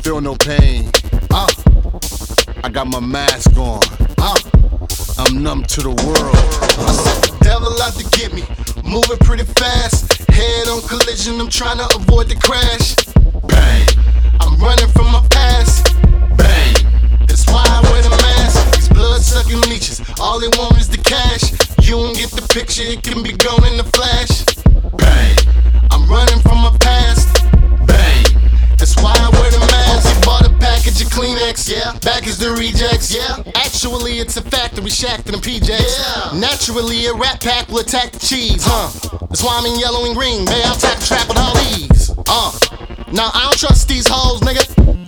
feel no pain. I got my mask on. I'm numb to the world. I said the devil out to get me, moving pretty fast. Head on collision, I'm trying to avoid the crash. Bang, I'm running from my past. Bang, that's why I wear the mask. These blood-sucking leeches, all they want is the cash. You don't get the picture, it can be gone in a flash. Bang, I'm running from my past. Bang, that's why I wear the mask. You bought a package of Kleenex, yeah. Back is the rejects, yeah. Actually, it's a factory shack to the PJs. Yeah. Naturally, a rat pack will attack the cheese, That's why I'm in yellow and green, babe. I'll tack the trap with all these, Now I don't trust these hoes, nigga.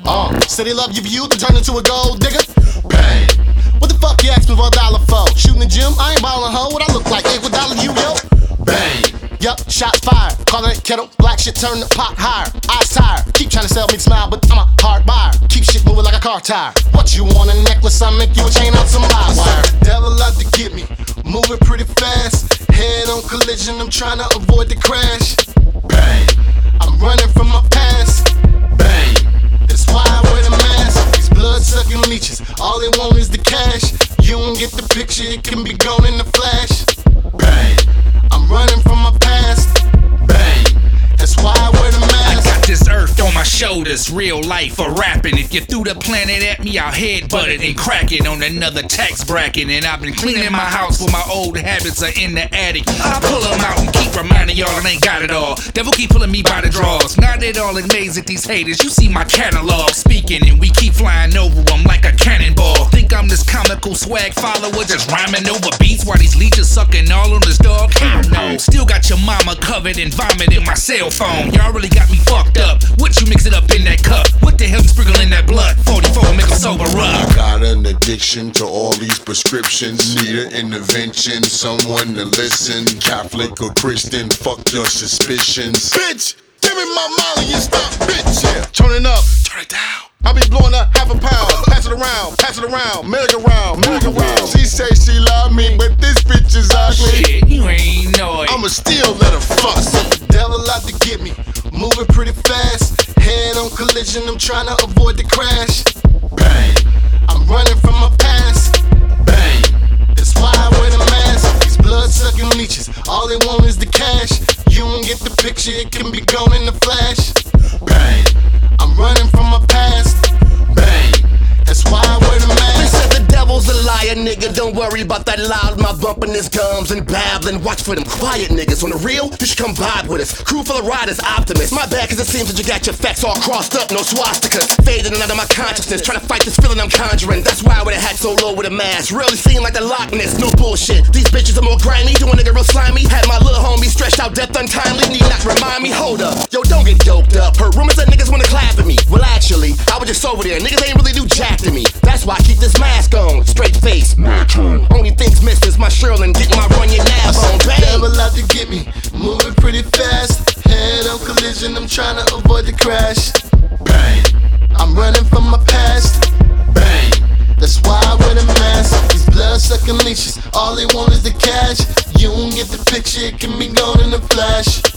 Say they love your view, to turn into a gold digger. Bang. What the fuck you ask me for $1 for? Shooting the gym, I ain't ballin' hoe. What I look like, $8 you, yo? Bang. Yup, shots fired. Callin' it kettle, black shit turn the pot higher. Eyes tired, keep trying to sell me smile, but I'm a hard buyer. Keep shit moving like a car tire. What you want, a necklace? I make you a chain out some live wire. The devil out to get me, moving pretty fast. Head on collision, I'm trying to avoid the crash. Bang, I'm running from my past. Bang, that's why I wear the mask. These blood-sucking leeches, all they want is the cash. You don't get the picture, it can be gone in a flash. Bang, I'm running from my past. Bang, that's why I wear the mask. I got this earth on my shoulders, real life for rapping. If you threw the planet at me, I'll headbutt it and crack it on another tax bracket. And I've been cleaning my house where my old habits are in the attic. I pull them out and keep reminding y'all I ain't got it all. Devil keep pulling me by the draws. Not at all amazed at these haters. You see my catalog speaking, and we keep flying over them like a cannonball. Think I'm this comical swag follower, just rhyming over beats while these leeches sucking all on this dog? Hell no. Still got your mama covered in vomit in my cell phone. Y'all really got me fucked up. What you mix it up in that cup? What the hell you sprinkling that blood? 44 make 'em sober up. I got an addiction to all these prescriptions. Need an intervention, someone to listen. Catholic or Christian, fuck your suspicions. Bitch, give me my Molly and stop, bitch. Yeah, turn it up, turn it down. I be blowing up half a pound. Pass it around, merry-go-round. She say she love me, but this bitch is ugly. Shit, you ain't know it. I'ma still let her fuck. The devil out to get me, moving pretty fast. Head on collision, I'm trying to avoid the crash. Bang, I'm running from my past. Bang, that's why I wear the mask. These blood-sucking leeches, all they want is the cash. You don't get the picture, it can be gone in a flash. Bang, I'm running from my past. Bang, that's why I wear the mask. They said the devil's a liar, nigga. Don't worry about that loud mouth bumping his gums and babbling. Watch for them quiet niggas. On the real, you should come vibe with us. Crew full of riders, optimists. My bad, cause it seems that you got your facts all crossed up. No swastikas fading out of my consciousness. Trying to fight this feeling I'm conjuring. That's why I wear the hat so low with a mask. Really seem like the Loch Ness, no bullshit. These bitches are more grimy, do a nigga real slimy. Had my little homie stretched out death untimely. Need not remind me, hold up. Yo, don't get doped up. Heard rumors that niggas wanna clap at me. Well, actually, I was just over there. Niggas ain't really do jack to me. That's why I keep this mask on. Straight face. Only things missed is my Sherlin getting my Runyon nab on. The devil out to get me, moving pretty fast. Head on collision, I'm trying to avoid the crash. Bang, I'm running from my past. Bang, that's why I wear the mask. These blood-sucking leeches, all they want is the cash. You don't get the picture, it can be gone in a flash.